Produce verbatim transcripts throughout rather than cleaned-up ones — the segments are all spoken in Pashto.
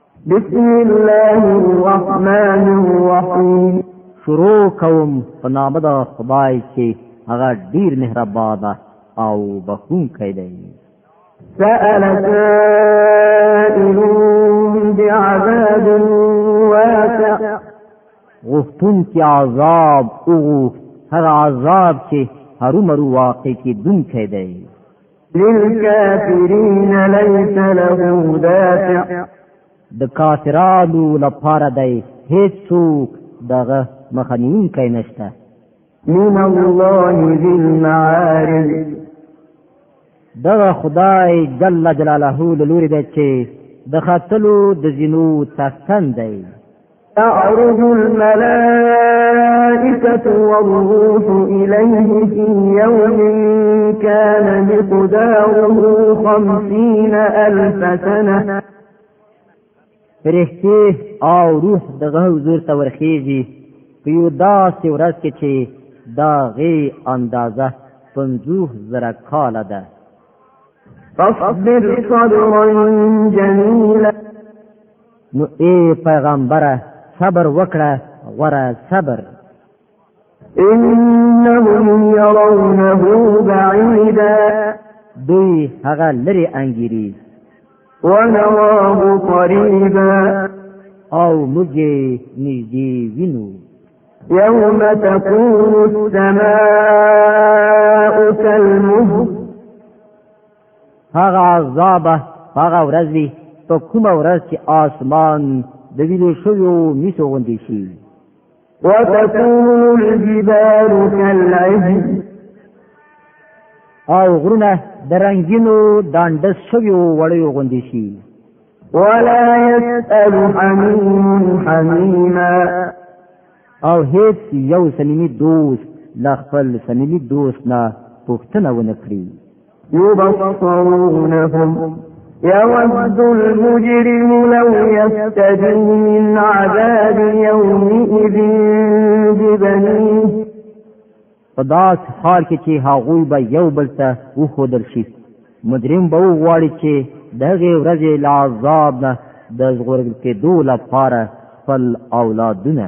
بسم الله الرحمن الرحیم. شروع کوم په نام د خدای چې هغه ډیر مهربان او بخښونکی دی. سأل سائل بعذاب واسع. غفتون کی عذاب او هغه عذاب چې هرومرو واقع کیدونکی دی. للكافرين ليس له دافع. د کافرانو لپاره دی هیڅوک دغه مخنیونکی نشته. من الله ذي المعارج. دغه خدای جل جلاله لوري دی چې د خاتلو د زینو تسن دی. تعرج الملائكة والروح إليه في يوم كان مقداره خمسين ألف سنة. فرښتې او روح دغه حضور ته ورخیږي په یو داسې ورځ کې چې د هغې اندازه پنځوس زره کاله ده. فاصبر صبرا جميلا. نو ای پیغمبره صبر وکړه غوره صبر. إنهم يرونه بعيدا. دوی هغه لرې انګیري. ونراه قريبا. او موږ نږدې وینو. يوم تكون السماء كالمهل. هغه عذاب هغه ورځ وي په کومه ورځ چې آسمان د ویلې شویو میسو غوندې شي. وتكون الجبال كالعهن. او غرونه د رنګینو دانډس شویو وړیو غوندې شي. ولا يسأل حميم حميما. او هیڅ یو صمیمي دوست له خپل صمیمي دوست نه پوښتنه ونه کړي. يبصرونهم يود المجرم لو يفتدي من عذاب يومئذ ببنيه. په داسې حال کې چې هغوی به یو بل ته وښودل شي، مجرم به وغواړي چې د هغې ورځې له عذاب نه د ژغورل کېدو لپاره خپل اولادونه،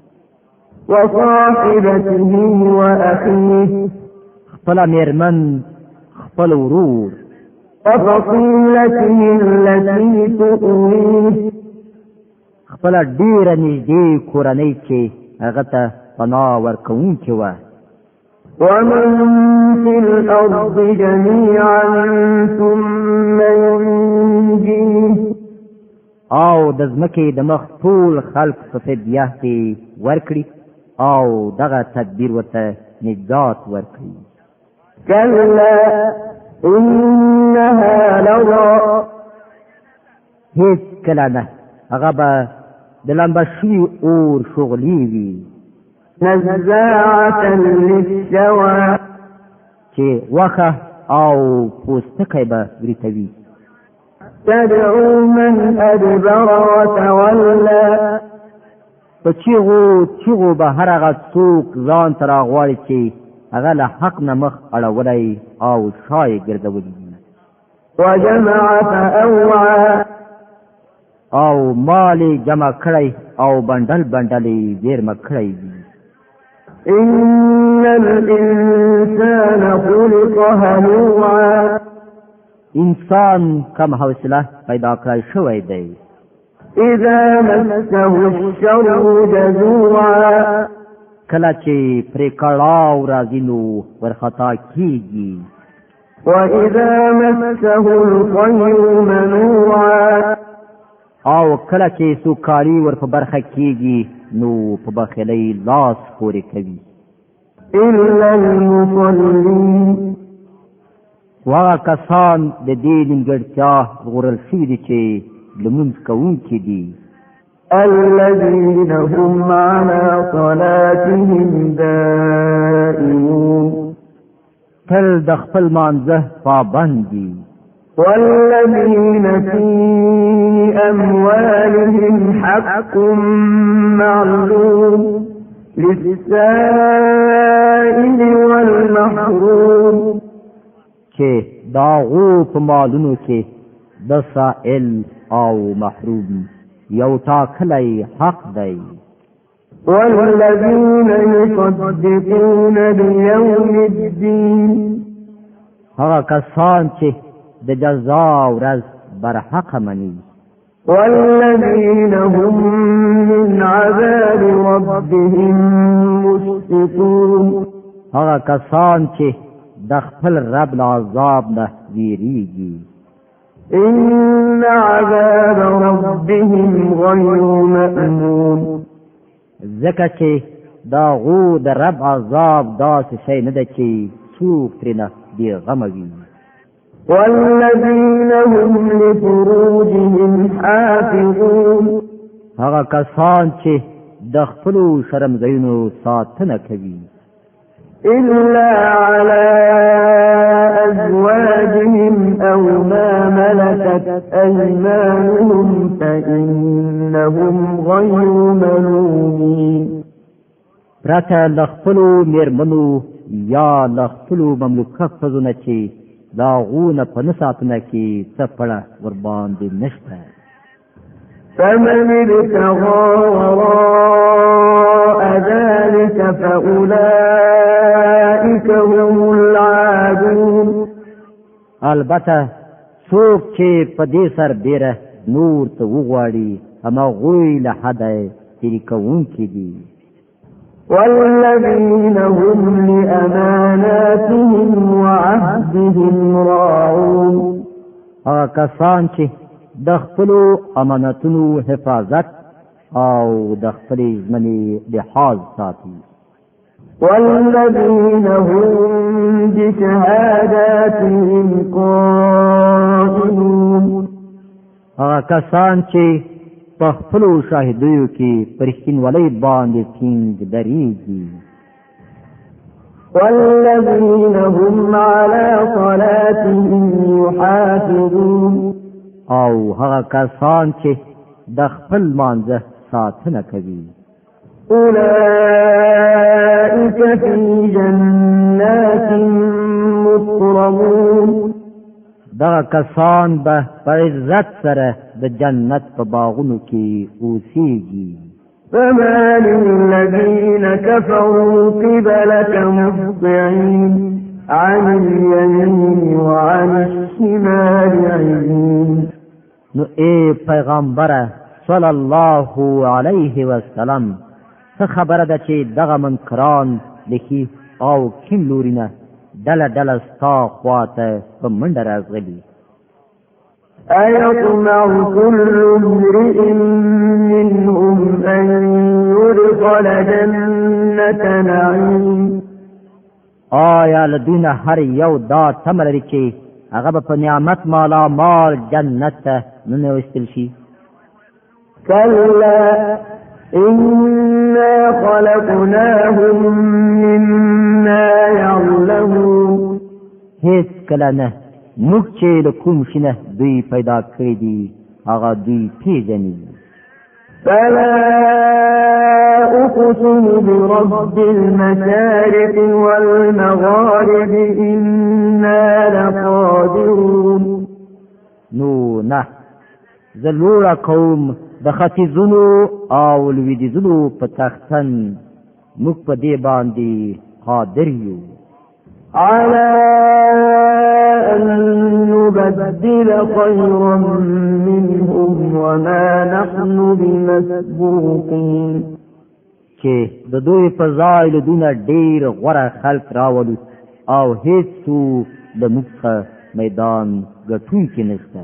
وصاحبته وأخيه، خپله مېرمن، خپل ورور، وفصيلته التي تؤويه، خپله ډېره نږدې کورنۍ چې هغه ته پناه ورکوونکې وه. ومن في الأرض جميعا ثم ينجيه. او د ځمکې د مخ ټول خلق په فدیه کې ورکړي او دغه تدبیر ورته نجات ورکړي. كلا إنها لظى. هیڅ کله نه، هغه به د لمبه شوي اور شغلې وي. نزاعة للشوى. چې غوښه او پوستکی به وریتوي. تدعو من أدبر وتولى. په چیغو چیغو به هر هغه څوک ځان ته راغواړي چې هغه له حق نه مخ اړولی او شا یې ګرځولی وي. وجمع فأوعى. او مال یې جمع کړی او بنډل بنډل یې زیرمه کړی وي. إن الإنسان خلق هلوعا. انسان کم حوصله پیدا کړی شوی دی. إذا مسه الشر جزوعا. کله چې پرې کړاو راځي نو ورخطا کیږي. وإذا مسه الخير منوعا. او کله چې سوکالي ور په برخه کیږي نو په بخیلۍ لاس پورې کوي. إلا المصلين. وهغه کسان د دې نیمګړتیا ژغورل شوي دي چې لمونځ کوونکي دي. الذين هم على صلاتهم دائمون. تل د خپل مانځه پابند دي. والذين في أموالهم حق معلوم للسائل والمحروم. چې داغو په مالونو کې د سائل او محروم یو ټاکلی حق دی. والذين يصدقون بيوم الدين هغه کسان چې د جزا ورځ برحق مني. والذين هم من عذاب ربهم مشفقون هغه کسان چې د خپل رب له عذاب نه ویریږي. إن عذاب ربهم غير مأمون ځکه چې دا غو د رب عذاب داسې شی نه ده چې څوک ترېنه بېغمه وي. والذين هم لفروجهم حافظون هغه کسان چې د خپلو شرمګیونو ساتنه کوي. إلا على أزواجهم أو ما ملكت أيمانهم فإنهم غير ملومين پرته له خپلو میرمنو یا له خپلو مملوکه ښځو نه چې د هغو نه په نه ساتنه کې څه پړه ورباندې نشته. فمن ابتغى وراء ذلك فأولئك هم العادون البته څوک چې په دې سربیره نور ته وغواړي هماغوی له حده تېرې کوونکي دي. والذين هم لأماناتهم وعهدهم راعون هغه کسان چې د خپلو امانتونو حفاظت او د خپلې ژمنې لحاظ ساتي. والذين هم بشهاداتهم قائمون هغه کسان چې په خپلو شاهدیو کې پر رښتینولۍ باندې ټینګ درېږي. والذين هم على صلاتهم يحافظون او هغه کسان چې د خپل مانځه ساتنه کوي. أولئك في جنات مكرمون دغه کسان به په عزت سره د جنت په باغونو کې اوسېږي. فما للذين كفروا قبلك مهطعين عن اليمين وعن الشمال عزين. نو اے پیغمبره صلی الله علیه وسلم څه خبره ده چې دغه منکران لکي او کیم لورینه ډله ډله ستا خواته په منډه راغلي. أيطمع كل امرئ منهم أن يدخل جنة نعيم آیا لدونه هر یو دا تمه لري چې هغه به په نعمت مالا مال جنت ته ننوستل شي؟ كلا إنا خلقناهم مما يعلمون هیڅ کله نه، موږ چې له کوم شي نه دوی پیدا کړي دي هغه دوی پیژني. فلا أقسم برب المشارق والمغارب إنا لقادرون نو نه، زه لوړه کوم د ختیځونو او لویدیځونو په تختن موږ په دې باندې قادر یو. على أن نبدل خيرا منهم وما نحن بمسبوقين چې د دوی په ځای له دونه ډېر غوره خلک راولو او هیڅوک د موږ څخه میدان ګټونکي نشته.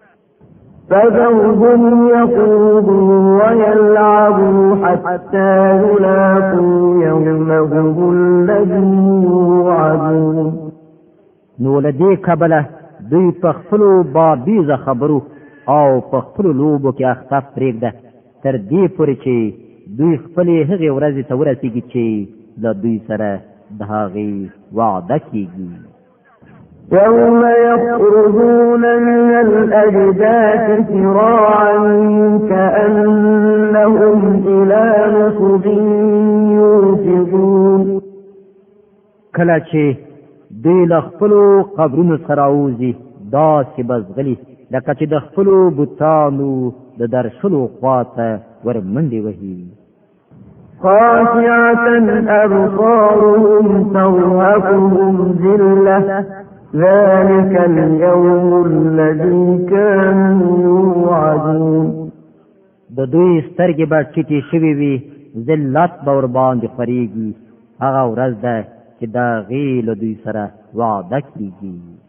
فذرهم يخوضوا ويلعبوا حتى يلاقوا يومهم الذي يوعدون نو له دې کبله دوی په خپلو بابیزه خبرو او په خپلو لوبو کې اخته پرېږده تر دې پورې چې دوی خپلې هغې ورځې ته ورسېږي چې له دوی سره د هغې وعده کېږي. يوم يخرجون من الأجداث سراعا كأنهم إلى نصب يوفضون کله چې دوی له خپلو قبرونو سره راوځي داسې بزغلي لکه چې د خپلو بوتانو د درشلو خواته ورمنډې وهي. خاشعة أبصارهم ترهقهم ذلة ذلك اليوم الذي كانوا يوعدون. د دوی سترګې به ټیټې شوې وي، ذلت به ورباندې خورېږي. هغه ورځ ده چې د هغې له دوی سره وعده کېږي.